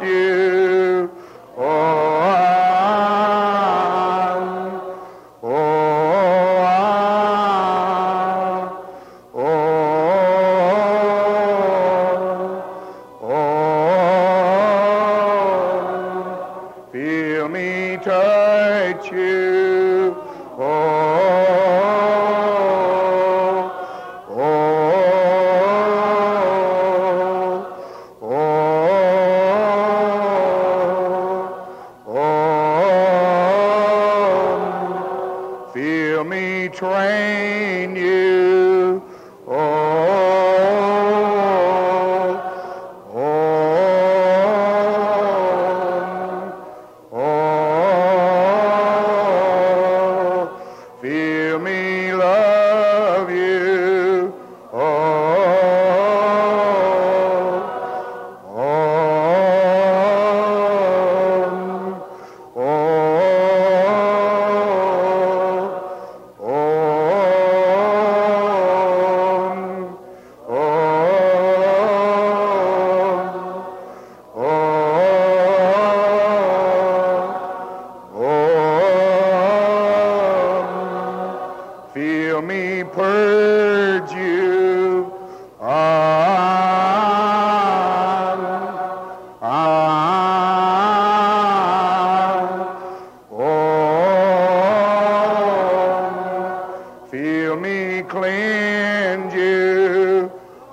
you. Feel me touch you. Feel me train you. Feel me love you. Feel me purge you. Feel me cleanse you.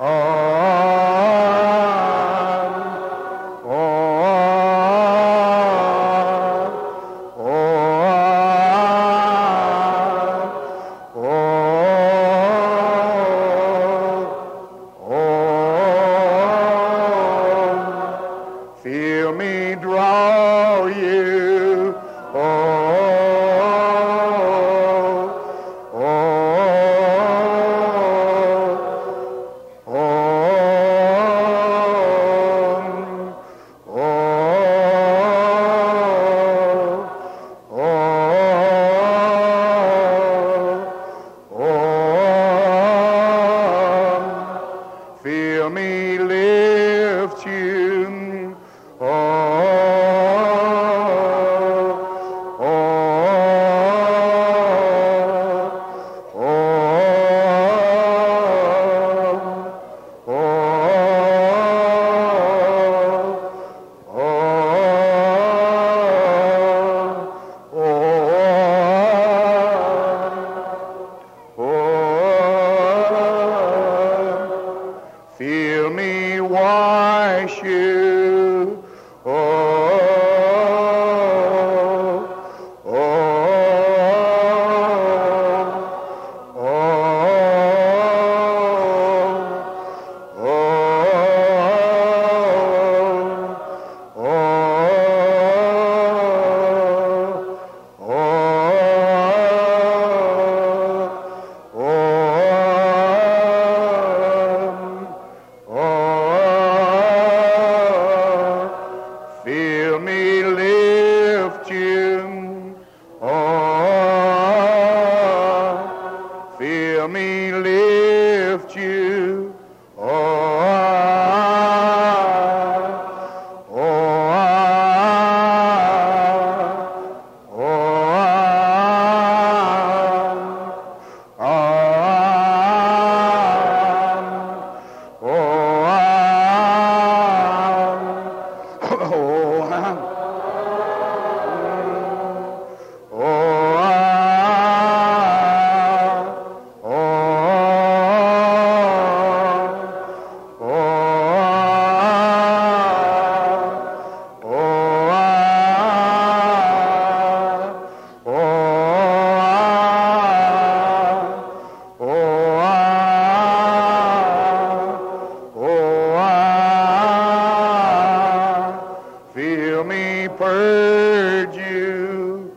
Feel me draw you. Feel me lift you. Feel me wash you. Feel me lift you. Feel me lift you. Feel me purge you.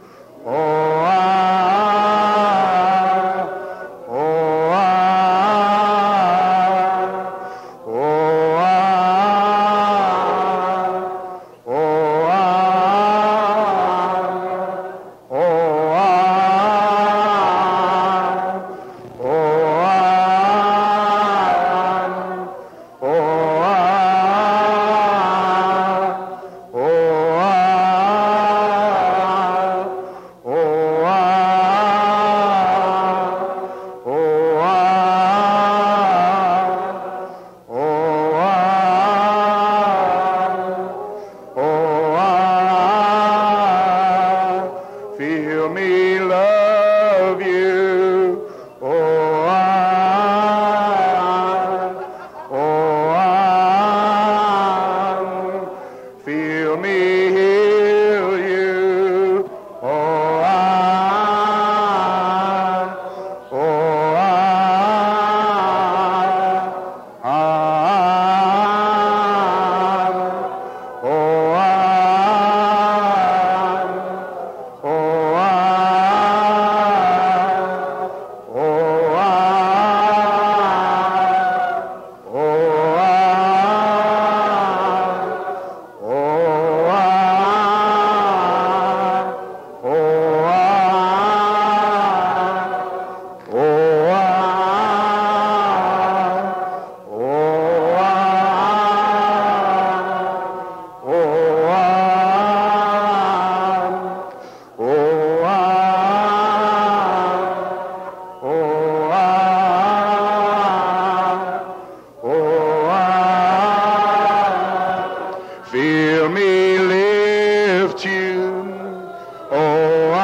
Feel me lift you. Oh,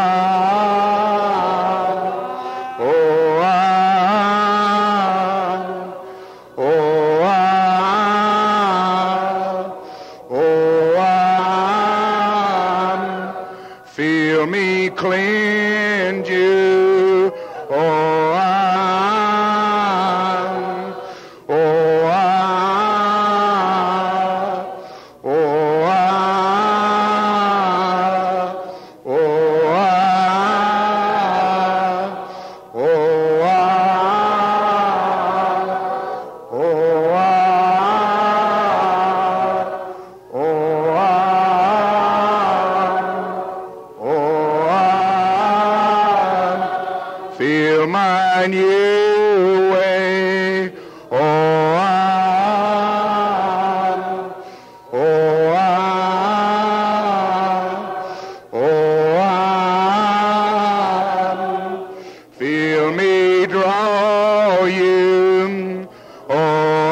oh, oh, oh, feel me cleanse you. Oh, feel my new way. Oh, feel me draw you. Oh,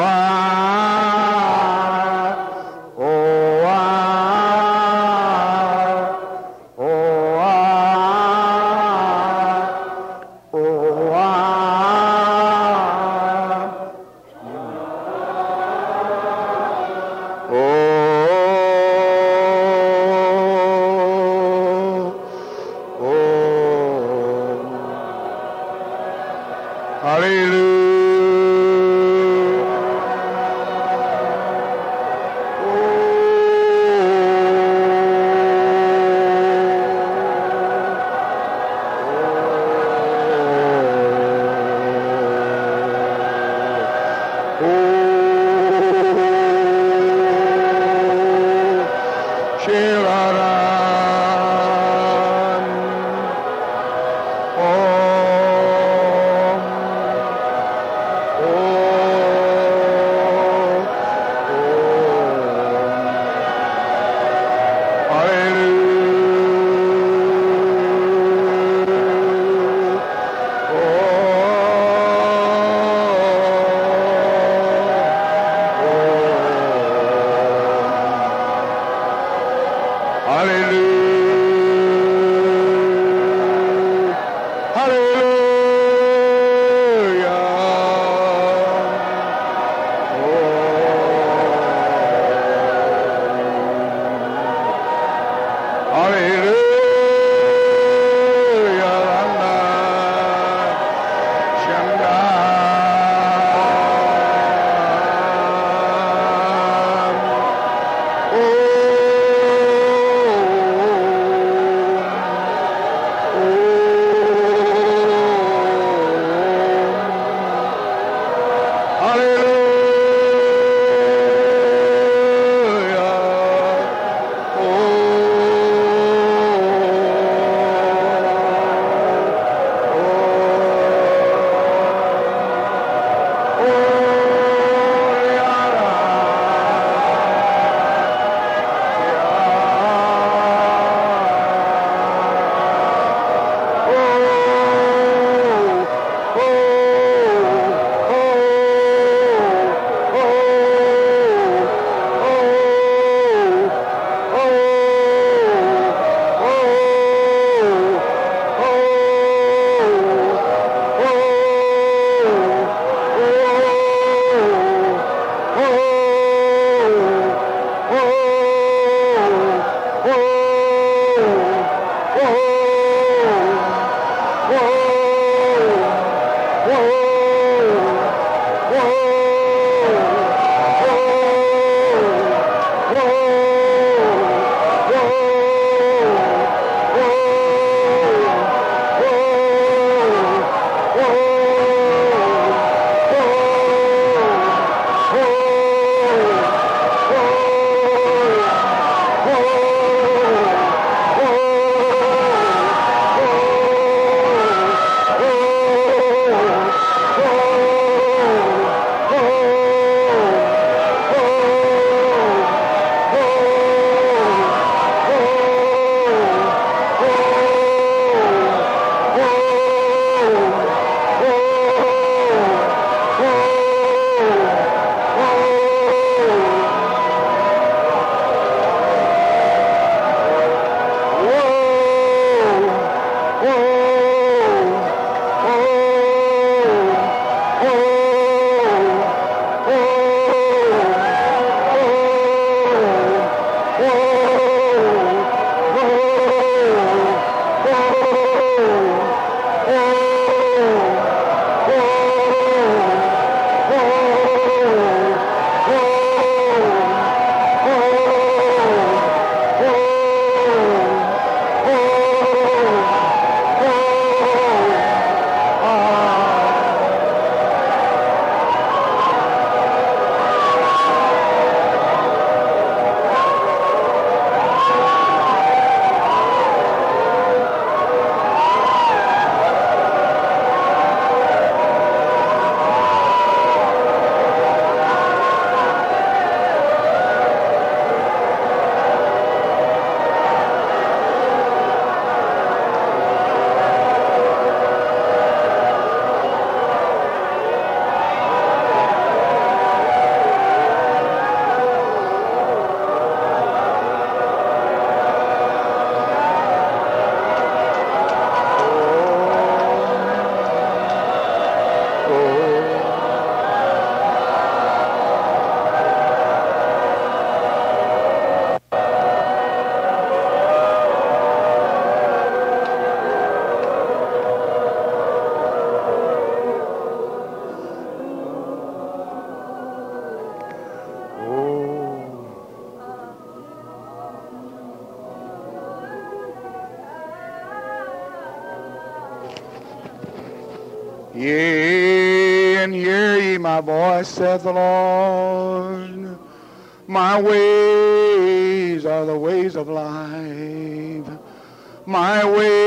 Yea, and hear ye my voice, saith the Lord. My ways are the ways of life. My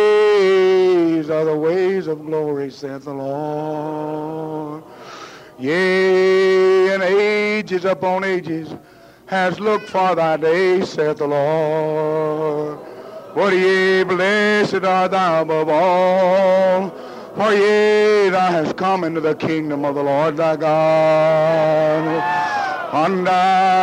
ways are the ways of glory, saith the Lord. Yea, and ages upon ages has looked for thy day, saith the Lord. But yea, blessed art thou above all, for yea, thou hast come into the kingdom of the Lord thy God. Undone.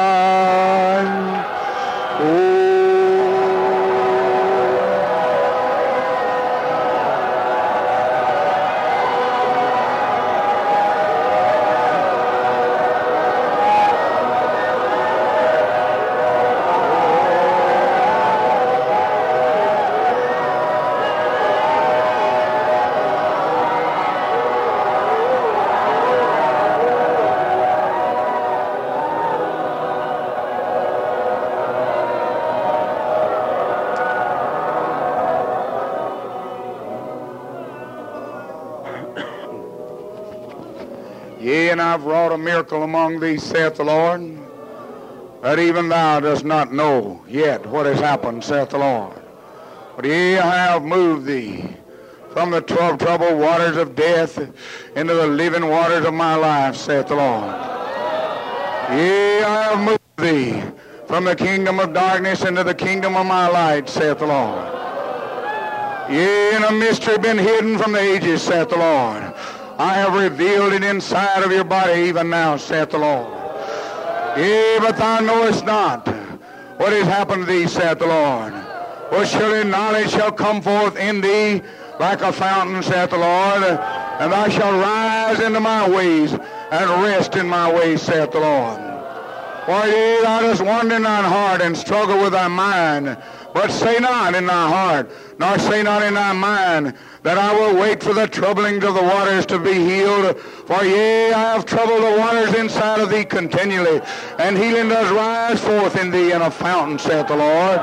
Yea, and I've wrought a miracle among thee, saith the Lord, that even thou dost not know yet what has happened, saith the Lord. But yea, I have moved thee from the troubled waters of death into the living waters of my life, saith the Lord. Yea, I have moved thee from the kingdom of darkness into the kingdom of my light, saith the Lord. Yea, and a mystery been hidden from the ages, saith the Lord. I have revealed it inside of your body even now, saith the Lord. Yea, but thou knowest not what has happened to thee, saith the Lord. For surely knowledge shall come forth in thee like a fountain, saith the Lord, and thou shalt rise into my ways and rest in my ways, saith the Lord. For yea, thou dost wander in thine heart and struggle with thy mind, but say not in thy heart, nor say not in thy mind, that I will wait for the troublings of the waters to be healed. For yea, I have troubled the waters inside of thee continually, and healing does rise forth in thee in a fountain, saith the Lord.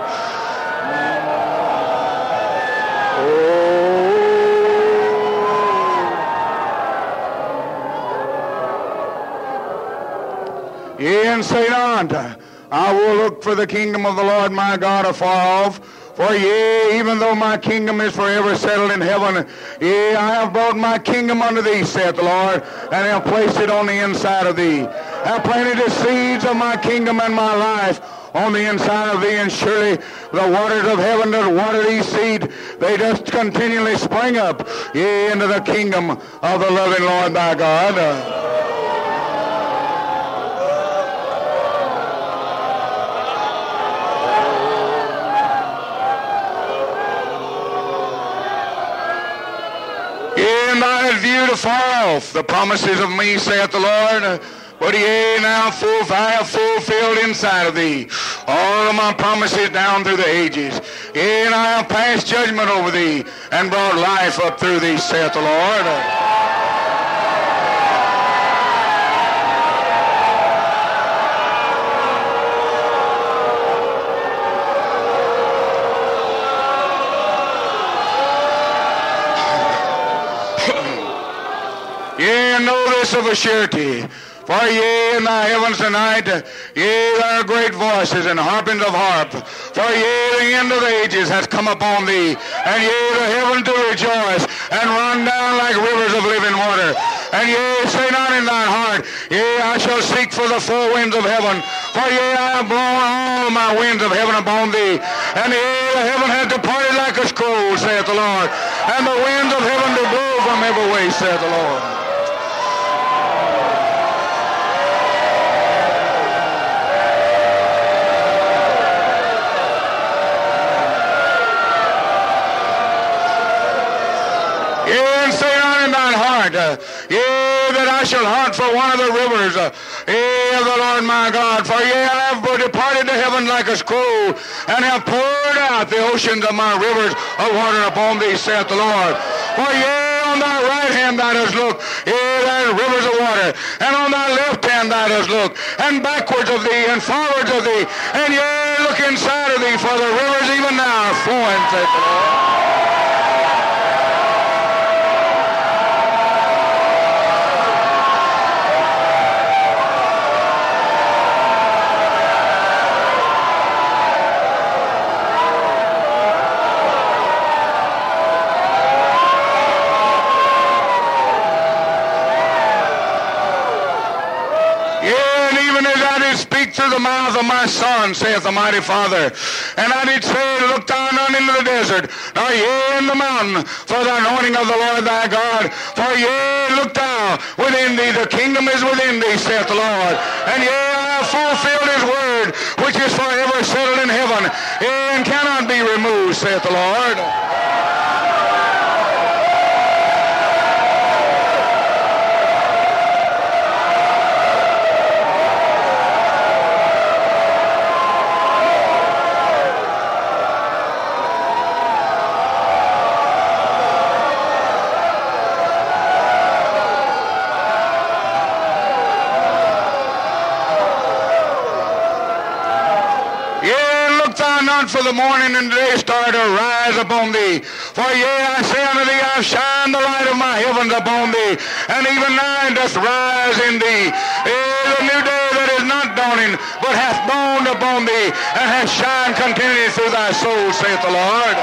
Yea, and say not, I will look for the kingdom of the Lord my God afar off. For yea, even though my kingdom is forever settled in heaven, yea, I have brought my kingdom unto thee, saith the Lord, and have placed it on the inside of thee. Have planted the seeds of my kingdom and my life on the inside of thee, and surely the waters of heaven that water these seed, they just continually spring up, yea, into the kingdom of the loving Lord thy God. View to far off the promises of me, saith the Lord, but yea, now I have fulfilled inside of thee all of my promises down through the ages. Yea, and I have passed judgment over thee, and brought life up through thee, saith the Lord. Yea, and know this of a surety. For yea, in thy heavens tonight, yea, there are great voices and harpings of harp. For yea, the end of the ages has come upon thee, and yea, the heavens do rejoice, and run down like rivers of living water. And yea, say not in thine heart, yea, I shall seek for the four winds of heaven. For yea, I have blown all my winds of heaven upon thee. And yea, the heaven has departed like a scroll, saith the Lord. And the winds of heaven do blow from every way, saith the Lord. Yea, and say not in thine heart, yea, that I shall hunt for one of the rivers, yea, of the Lord my God. For yea, I have departed to heaven like a scroll, and have poured out the oceans of my rivers of water upon thee, saith the Lord. For yea, on thy right hand thou dost look, yea, there are rivers of water, and on thy left hand thou dost look, and backwards of thee, and forwards of thee, and yea, look inside of thee, for the rivers even now are flowing, saith the Lord. Through the mouth of my son, saith the mighty Father. And I did say, look thou not into the desert, nor yea in the mountain, for the anointing of the Lord thy God. For yea, look thou within thee, the kingdom is within thee, saith the Lord. And yea, I have fulfilled his word, which is forever settled in heaven, yea, and cannot be removed, saith the Lord. For the morning and the day star to rise upon thee. For yea, I say unto thee, I shine the light of my heavens upon thee, and even now doth rise in thee. Yea, the new day that is not dawning, but hath dawned upon thee, and hath shined continually through thy soul, saith the Lord.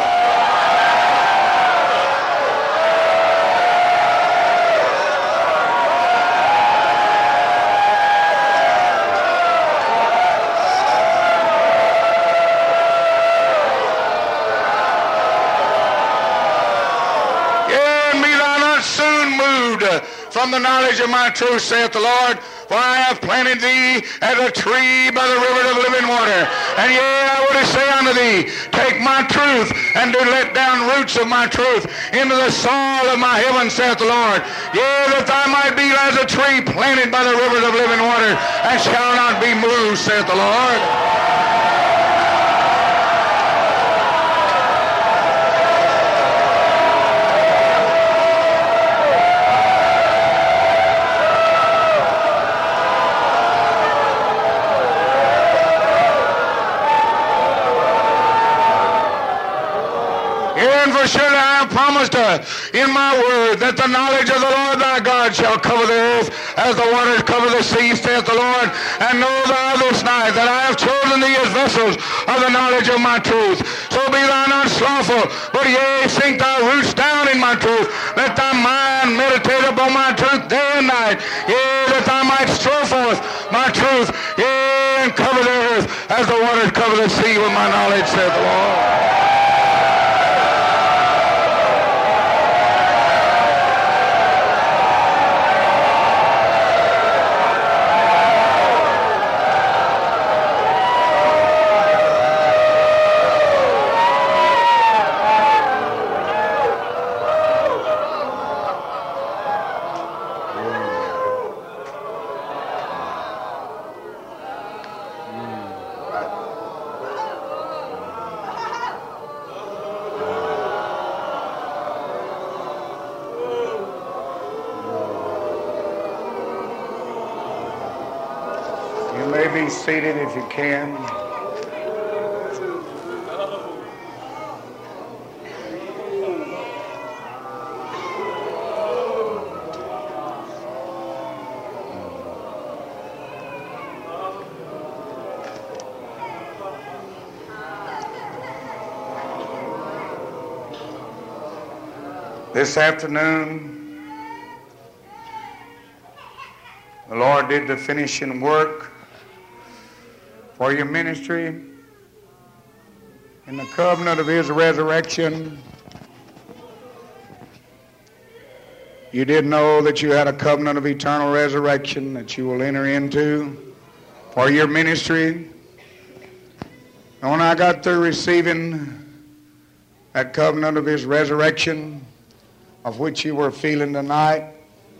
From the knowledge of my truth, saith the Lord, for I have planted thee as a tree by the river of living water. And yea, I would say unto thee, take my truth, and do let down roots of my truth into the soil of my heaven, saith the Lord. Yea, that thou might be as a tree planted by the rivers of living water, and shall not be moved, saith the Lord. For surely I have promised in my word that the knowledge of the Lord thy God shall cover the earth as the waters cover the sea, saith the Lord. And know thou this night that I have chosen thee as vessels of the knowledge of my truth. So be thou not slothful, but yea, sink thy roots down in my truth. Let thy mind meditate upon my truth day and night. Yea, that thou might stir forth my truth. Yea, and cover the earth as the waters cover the sea with my knowledge, saith the Lord. be seated if you can. This afternoon, the Lord did the finishing work for your ministry in the covenant of His resurrection. You did know that you had a covenant of eternal resurrection that you will enter into for your ministry. And when I got through receiving that covenant of His resurrection, of which you were feeling tonight,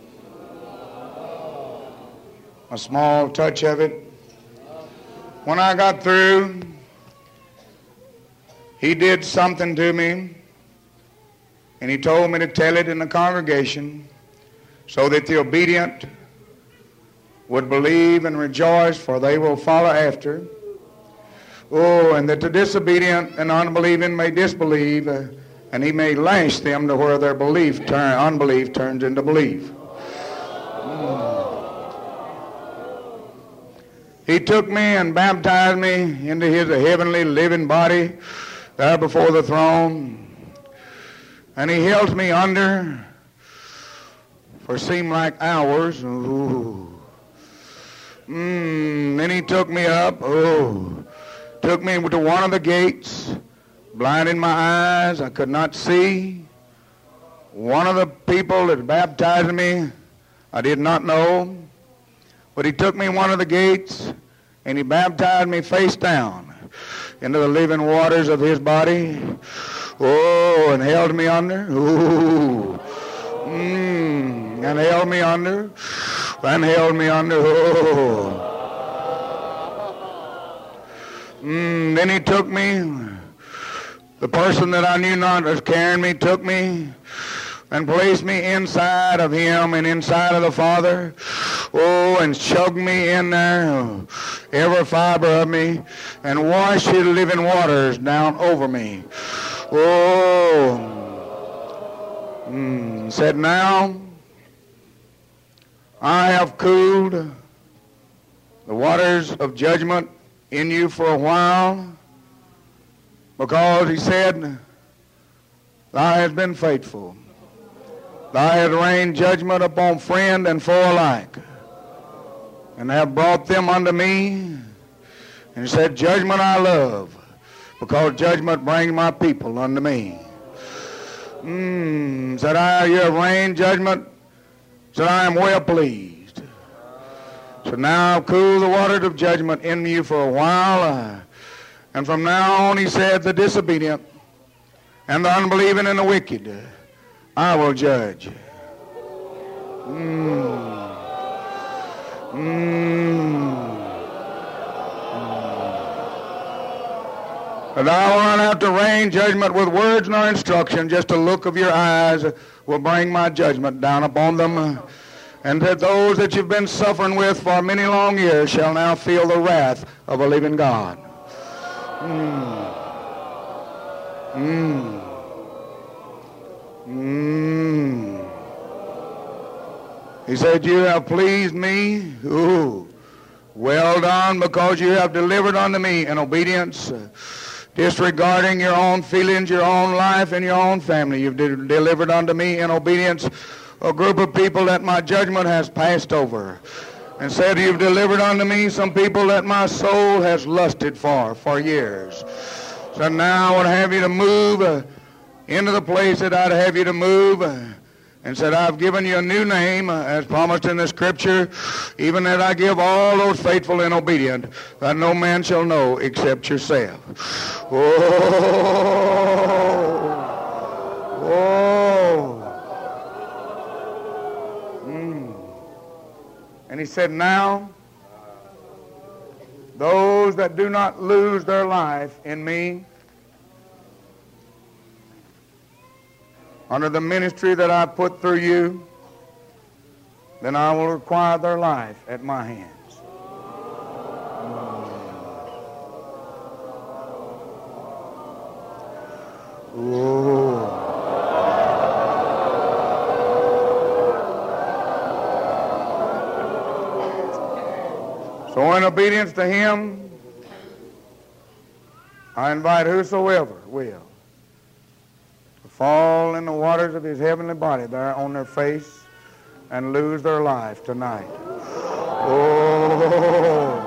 a small touch of it. When I got through, He did something to me, and He told me to tell it in the congregation so that the obedient would believe and rejoice, for they will follow after. Oh, and that the disobedient and unbelieving may disbelieve, and He may lash them to where their unbelief turns into belief. He took me and baptized me into His heavenly living body there before the throne. And He held me under for seemed like hours. Ooh. Then He took me up. Took me to one of the gates, blinded my eyes. I could not see. One of the people that baptized me, I did not know. But He took me one of the gates, and He baptized me face down into the living waters of His body. Oh, and held me under. Ooh. And held me under. And held me under. Oh. Then He took me. The person that I knew not was carrying me took me and placed me inside of Him and inside of the Father. Oh, and chugged me in there, every fiber of me, and washed His living waters down over me. Oh, said, now I have cooled the waters of judgment in you for a while, because He said, thou hast been faithful. Thou hast rained judgment upon friend and foe alike, and have brought them unto me. And He said, judgment I love, because judgment brings my people unto me. Said, you have rained judgment. Said, I am well pleased. So now cool the waters of judgment in you for a while. And from now on, He said, the disobedient and the unbelieving and the wicked, I will judge. But I will not have to rain judgment with words nor instruction. Just a look of your eyes will bring my judgment down upon them. And that those that you've been suffering with for many long years shall now feel the wrath of a living God. He said, you have pleased me. Ooh, well done, because you have delivered unto me in obedience, disregarding your own feelings, your own life, and your own family. You've delivered unto me in obedience a group of people that my judgment has passed over. And said, you've delivered unto me some people that my soul has lusted for years. So now I would have you to move into the place that I'd have you to move. And said, I've given you a new name, as promised in the Scripture, even that I give all those faithful and obedient, that no man shall know except yourself. And He said, now, those that do not lose their life in me, under the ministry that I put through you, then I will require their life at my hands. Oh. So in obedience to him, I invite whosoever will to fall in the waters of his heavenly body there on their face and lose their life tonight. Oh.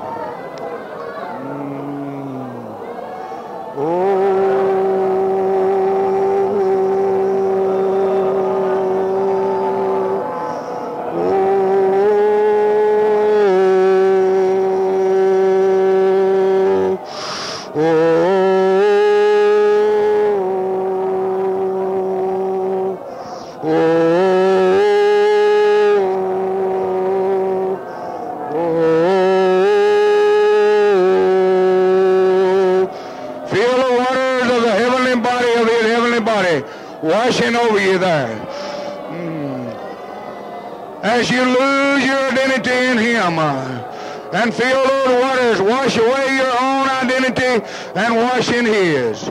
Washing over you there. As you lose your identity in him and feel those waters wash away your own identity and wash in his.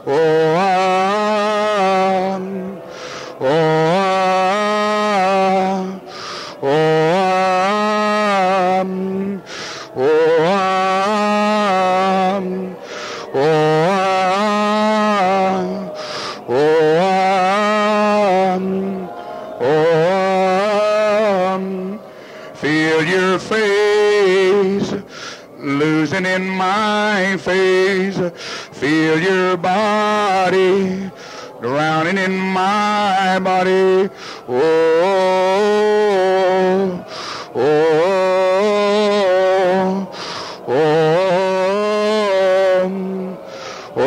Oh, oh, oh, feel your face losing in my face. Feel your body drowning in my body. Oh, oh, oh, oh,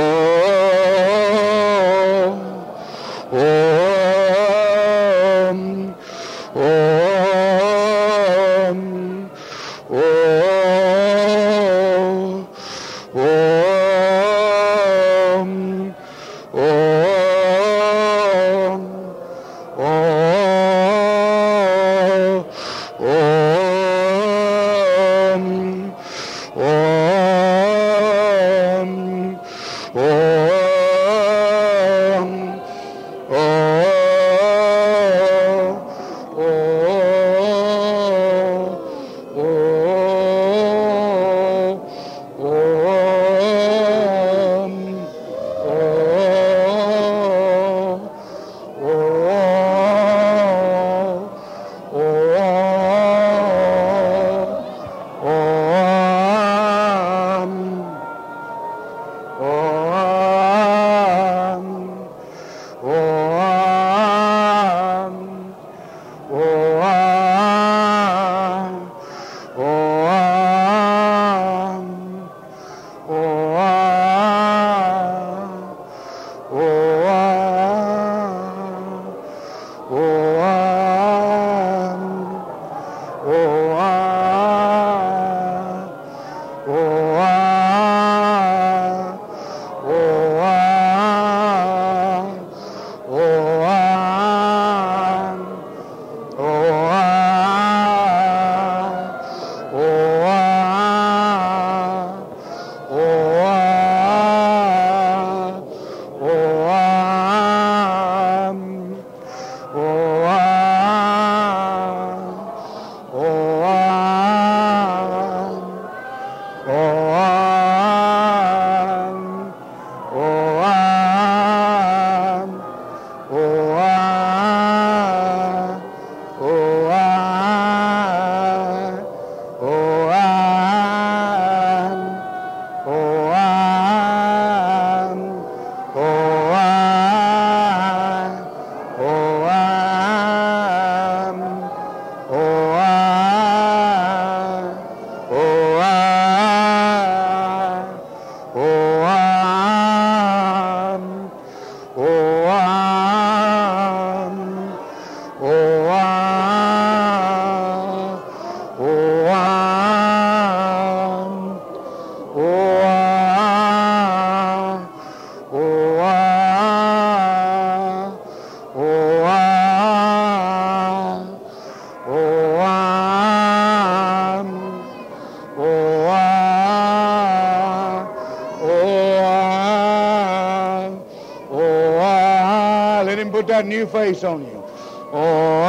New face on you. Oh,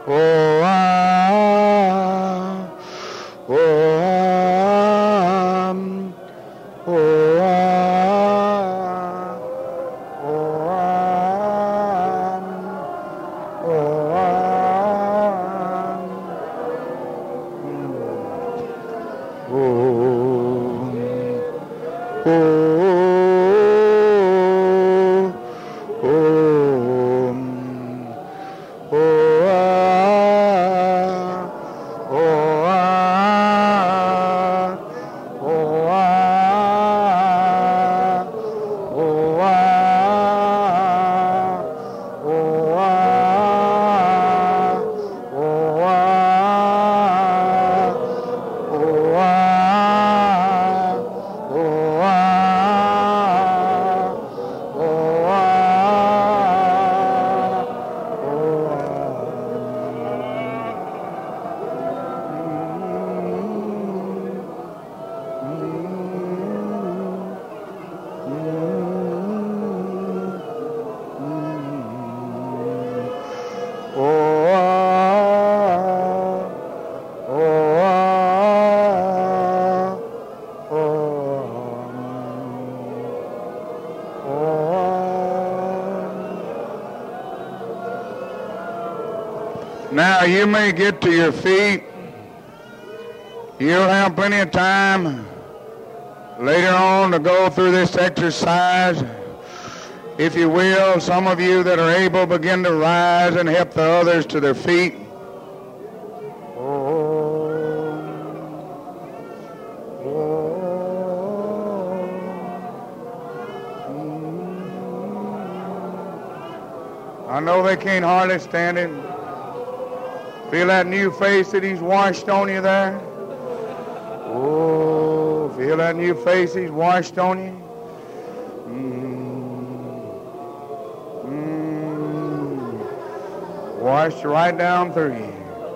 Oh, oh, Now you may get to your feet. You'll have plenty of time later on to go through this exercise. If you will, some of you that are able, begin to rise and help the others to their feet. I know they can't hardly stand it. Feel that new face that he's washed on you there? Oh, feel that new face he's washed on you? Washed right down through you.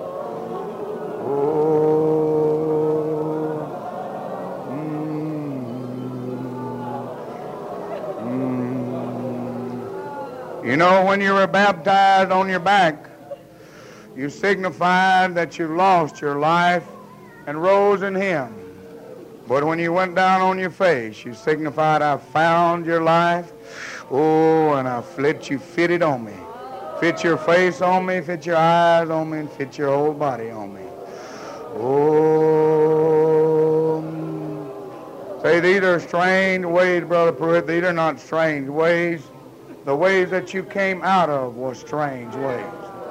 You know, when you were baptized on your back, you signified that you lost your life and rose in him. But when you went down on your face, you signified, I found your life. Oh, and I let you fit it on me. Fit your face on me, fit your eyes on me, and fit your whole body on me. Oh, say these are strange ways, Brother Pruitt. These are not strange ways. The ways that you came out of were strange ways.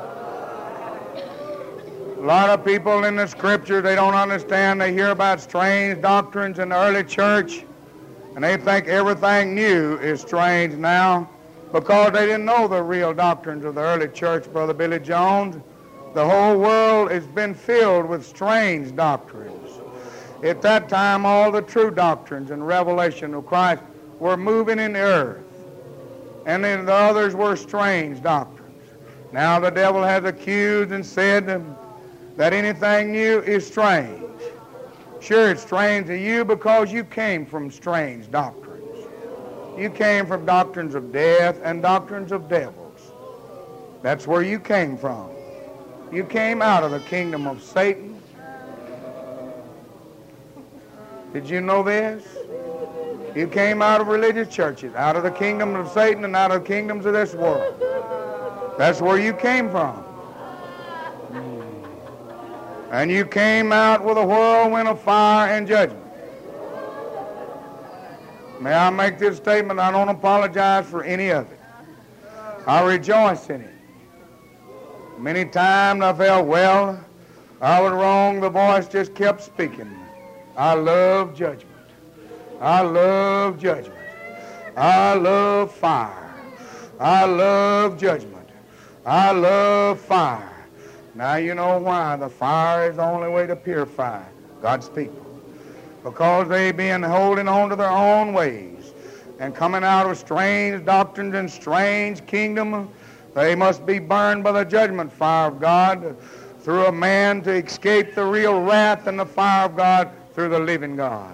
A lot of people in the scripture, they don't understand. They hear about strange doctrines in the early church, and they think everything new is strange now because they didn't know the real doctrines of the early church, Brother Billy Jones. The whole world has been filled with strange doctrines. At that time, all the true doctrines and revelation of Christ were moving in the earth, and then the others were strange doctrines. Now the devil has accused and said that anything new is strange. Sure, it's strange to you because you came from strange doctrines. You came from doctrines of death and doctrines of devils. That's where you came from. You came out of the kingdom of Satan. Did you know this? You came out of religious churches, out of the kingdom of Satan and out of the kingdoms of this world. That's where you came from. And you came out with a whirlwind of fire and judgment. May I make this statement? I don't apologize for any of it. I rejoice in it. Many times I felt, well, I was wrong. The voice just kept speaking. I love judgment. I love judgment. I love fire. I love judgment. I love fire. Now you know why. The fire is the only way to purify God's people. Because they've been holding on to their own ways and coming out of strange doctrines and strange kingdom, they must be burned by the judgment fire of God through a man to escape the real wrath and the fire of God through the living God.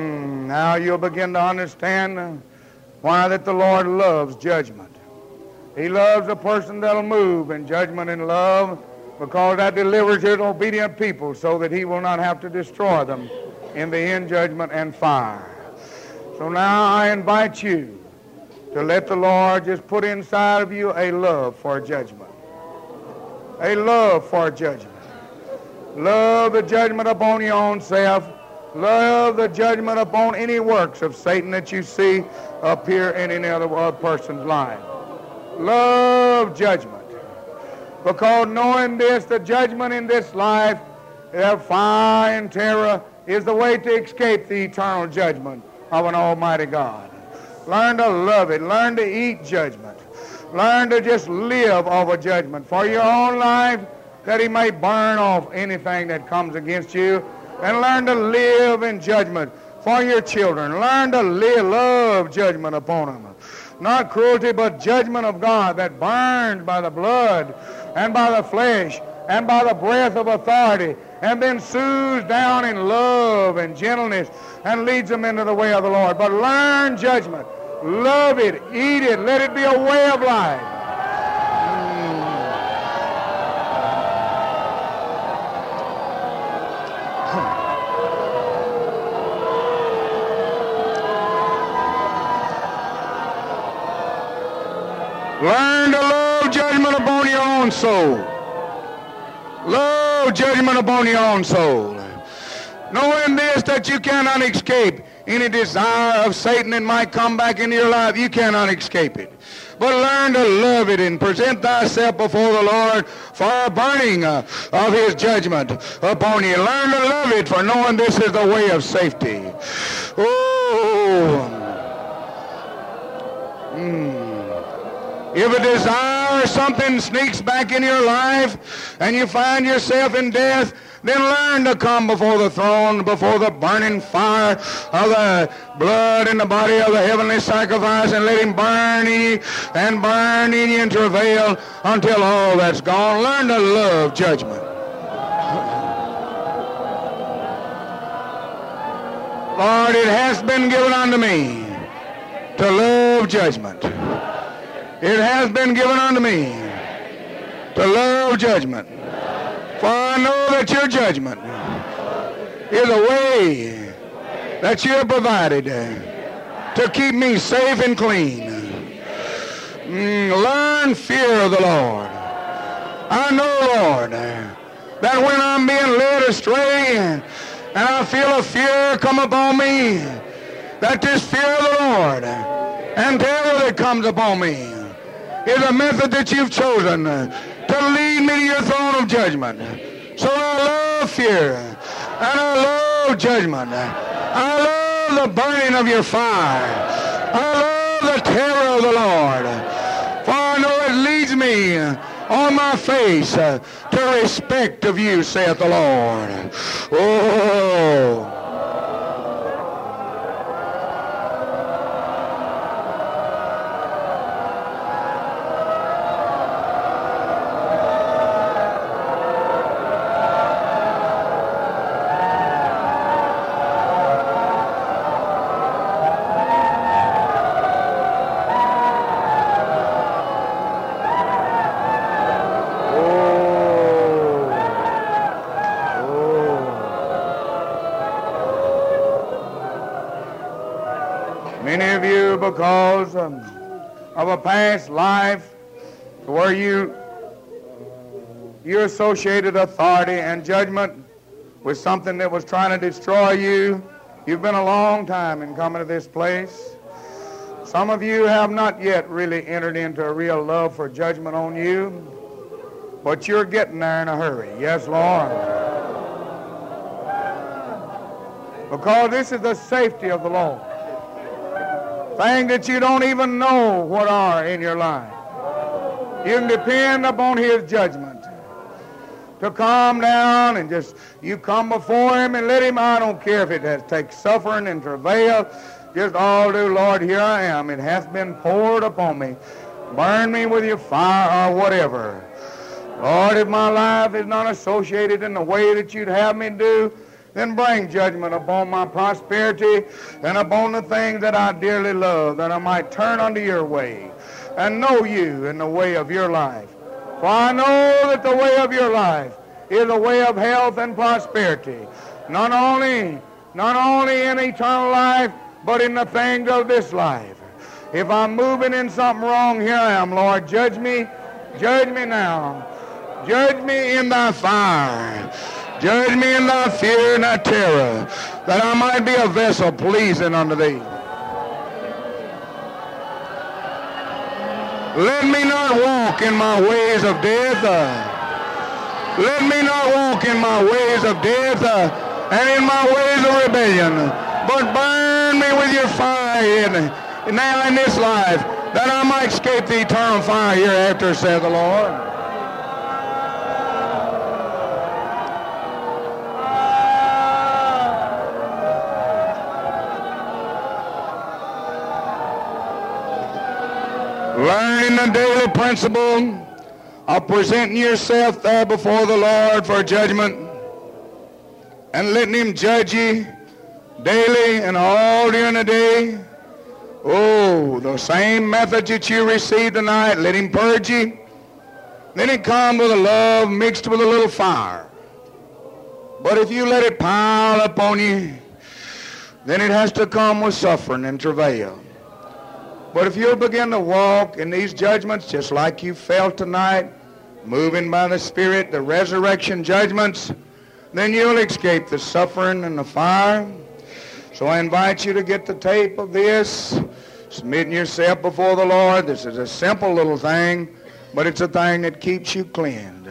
Now you'll begin to understand why that the Lord loves judgment. He loves a person that'll move in judgment and love, because that delivers his obedient people so that he will not have to destroy them in the end judgment and fire. So now I invite you to let the Lord just put inside of you a love for judgment. A love for judgment. Love the judgment upon your own self. Love the judgment upon any works of Satan that you see appear in any other person's life. Love judgment. Because knowing this, the judgment in this life, of fire and terror, is the way to escape the eternal judgment of an almighty God. Learn to love it. Learn to eat judgment. Learn to just live over judgment for your own life, that he may burn off anything that comes against you. And learn to live in judgment for your children. Learn to love judgment upon them. Not cruelty, but judgment of God that burns by the blood and by the flesh and by the breath of authority, and then soothes down in love and gentleness and leads them into the way of the Lord. But learn judgment. Love it. Eat it. Let it be a way of life. Learn to love judgment upon your own soul. Love judgment upon your own soul. Knowing this, that you cannot escape any desire of Satan that might come back into your life. You cannot escape it. But learn to love it and present thyself before the Lord for a burning of his judgment upon you. Learn to love it, for knowing this is the way of safety. Oh. If a desire or something sneaks back in your life and you find yourself in death, then learn to come before the throne, before the burning fire of the blood and the body of the heavenly sacrifice, and let him burn in you and burn in you and travail until all that's gone. Learn to love judgment. Lord, it has been given unto me to love judgment. It has been given unto me to love judgment. For I know that your judgment is a way that you have provided to keep me safe and clean. Learn fear of the Lord. I know, Lord, that when I'm being led astray and I feel a fear come upon me, that this fear of the Lord and terror that comes upon me is a method that you've chosen to lead me to your throne of judgment. So I love fear, and I love judgment. I love the burning of your fire. I love the terror of the Lord. For I know it leads me on my face to respect of you, saith the Lord. Oh. Because of a past life where you associated authority and judgment with something that was trying to destroy you. You've been a long time in coming to this place. Some of you have not yet really entered into a real love for judgment on you, but you're getting there in a hurry. Yes, Lord. Because this is the safety of the Lord. Things that you don't even know what are in your life. You can depend upon his judgment to calm down and just, you come before him and let him, I don't care if it takes suffering and travail, just all do, Lord, here I am. It hath been poured upon me. Burn me with your fire or whatever. Lord, if my life is not associated in the way that you'd have me do, then bring judgment upon my prosperity and upon the things that I dearly love, that I might turn unto your way and know you in the way of your life. For I know that the way of your life is a way of health and prosperity, not only in eternal life, but in the things of this life. If I'm moving in something wrong, here I am, Lord. Judge me now. Judge me in thy fire. Judge me in thy fear and thy terror, that I might be a vessel pleasing unto thee. Let me not walk in my ways of death. Let me not walk in my ways of death and in my ways of rebellion, but burn me with your fire now in this life, that I might escape the eternal fire hereafter, saith the Lord. Learning the daily principle of presenting yourself there before the Lord for judgment, and letting him judge you daily and all during the day. Oh, the same method that you received tonight, let him purge you. Then it comes with a love mixed with a little fire. But if you let it pile up on you, then it has to come with suffering and travail. But if you'll begin to walk in these judgments just like you felt tonight, moving by the Spirit, the resurrection judgments, then you'll escape the suffering and the fire. So I invite you to get the tape of this, submitting yourself before the Lord. This is a simple little thing, but it's a thing that keeps you cleansed.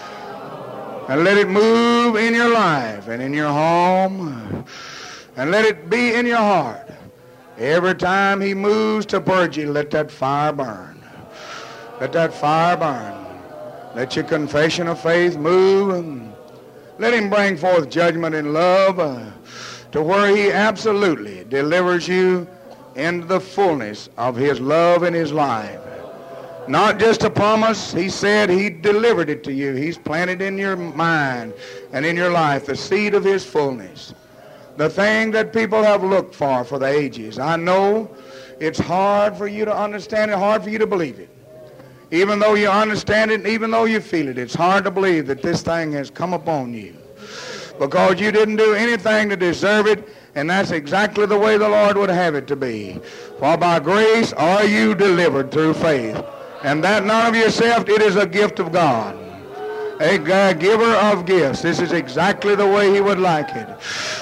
And let it move in your life and in your home, and let it be in your heart. Every time he moves to purge you, let that fire burn. Let that fire burn. Let your confession of faith move, and let him bring forth judgment in love to where he absolutely delivers you into the fullness of his love in his life. Not just a promise. He said he delivered it to you. He's planted in your mind and in your life the seed of his fullness. The thing that people have looked for the ages. I know it's hard for you to understand it, hard for you to believe it. Even though you understand it, even though you feel it, it's hard to believe that this thing has come upon you. Because you didn't do anything to deserve it, and that's exactly the way the Lord would have it to be. For by grace are you delivered through faith. And that not of yourself, it is a gift of God. A giver of gifts. This is exactly the way he would like it.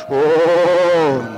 Oh.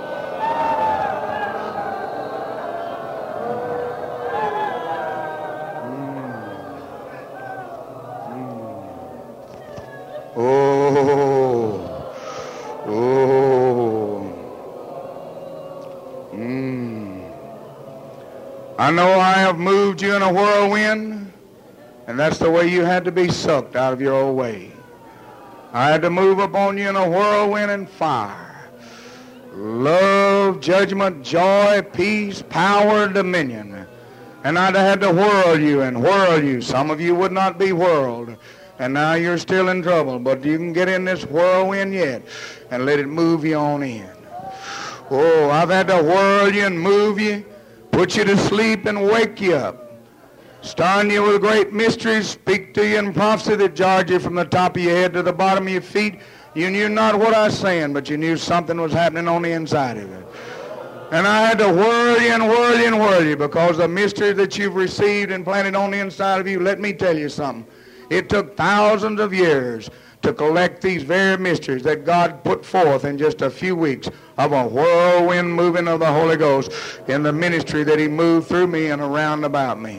I know I have moved you in a whirlwind, and that's the way you had to be sucked out of your old way. I had to move upon you in a whirlwind and fire. Love, judgment, joy, peace, power, dominion. And I'd have had to whirl you and whirl you. Some of you would not be whirled, and now you're still in trouble. But you can get in this whirlwind yet and let it move you on in. Oh, I've had to whirl you and move you, put you to sleep and wake you up. Starting you with great mysteries, speak to you in prophecy that jarred you from the top of your head to the bottom of your feet. You knew not what I was saying, but you knew something was happening on the inside of it. And I had to whirl you and whirl you and whirl you because the mystery that you've received and planted on the inside of you, let me tell you something. It took thousands of years to collect these very mysteries that God put forth in just a few weeks of a whirlwind moving of the Holy Ghost in the ministry that he moved through me and around about me.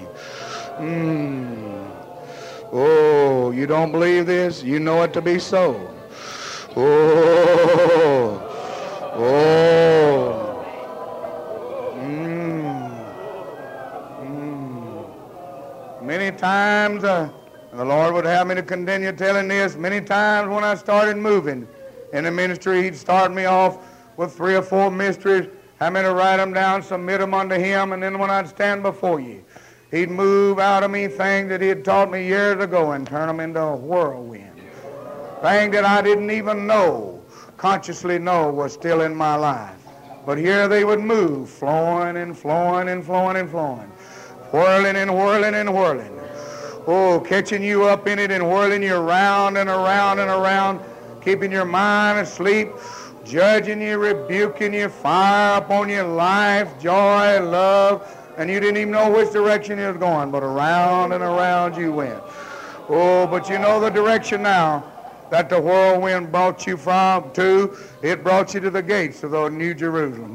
Oh, you don't believe this? You know it to be so. Oh. Many times, the Lord would have me to continue telling this. Many times when I started moving in the ministry, he'd start me off with 3 or 4 mysteries, have me to write them down, submit them unto him, and then when I'd stand before you, he'd move out of me things that he had taught me years ago and turn them into a whirlwind. Things that I didn't even consciously know was still in my life. But here they would move, flowing and flowing and flowing and flowing. whirling and whirling and whirling. Oh, catching you up in it and whirling you around and around and around, keeping your mind asleep, judging you, rebuking you, fire upon your life, joy, love, and you didn't even know which direction you was going, but around and around you went. Oh, but you know the direction now that the whirlwind brought you from to. It brought you to the gates of the New Jerusalem.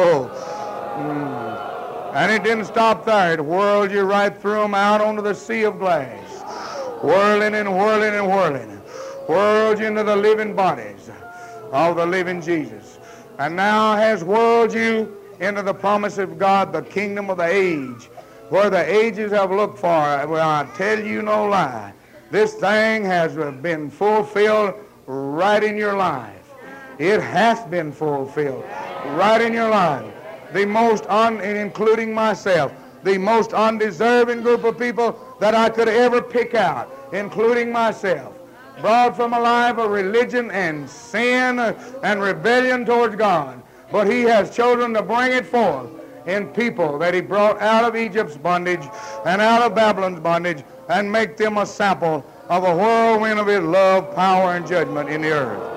And it didn't stop there. It whirled you right through them out onto the sea of glass, whirling and whirling and whirling, whirled you into the living bodies of the living Jesus, and now has whirled you into the promise of God, the kingdom of the age, where the ages have looked for. Well, I tell you no lie, this thing has been fulfilled right in your life. It has been fulfilled right in your life. The most, including myself, the most undeserving group of people that I could ever pick out, including myself, brought from a life of religion and sin and rebellion towards God. But he has chosen to bring it forth in people that he brought out of Egypt's bondage and out of Babylon's bondage, and make them a sample of a whirlwind of his love, power, and judgment in the earth.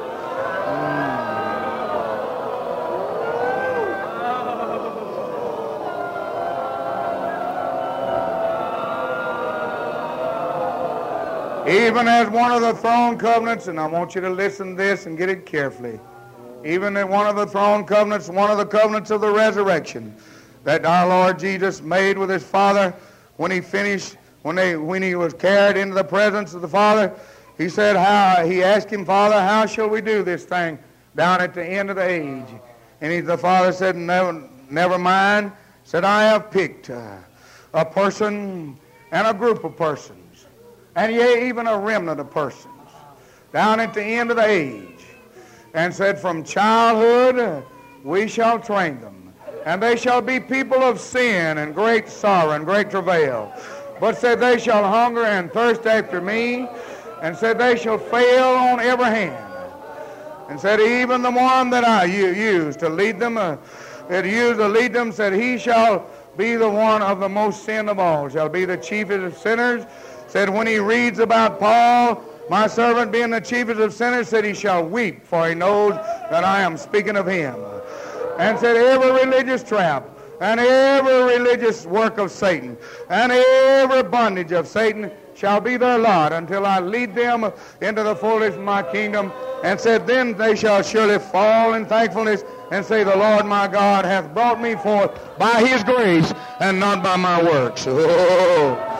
Even as one of the throne covenants, and I want you to listen to this and get it carefully, even in one of the throne covenants, one of the covenants of the resurrection that our Lord Jesus made with his Father when he finished, when he was carried into the presence of the Father, he said, he asked him, Father, how shall we do this thing down at the end of the age? And the Father said, never mind. Said, I have picked a person and a group of persons, and yea, even a remnant of persons, down at the end of the age, and said, from childhood we shall train them, and they shall be people of sin and great sorrow and great travail. But said, they shall hunger and thirst after me, and said, they shall fail on every hand. And said, even the one that I used to lead them, said, he shall be the one of the most sin of all, shall be the chiefest of sinners. Said, when he reads about Paul, my servant being the chiefest of sinners, said, he shall weep, for he knows that I am speaking of him. And said, every religious trap and every religious work of Satan and every bondage of Satan shall be their lot until I lead them into the fullness of my kingdom. And said, then they shall surely fall in thankfulness and say, the Lord my God hath brought me forth by his grace and not by my works. Oh.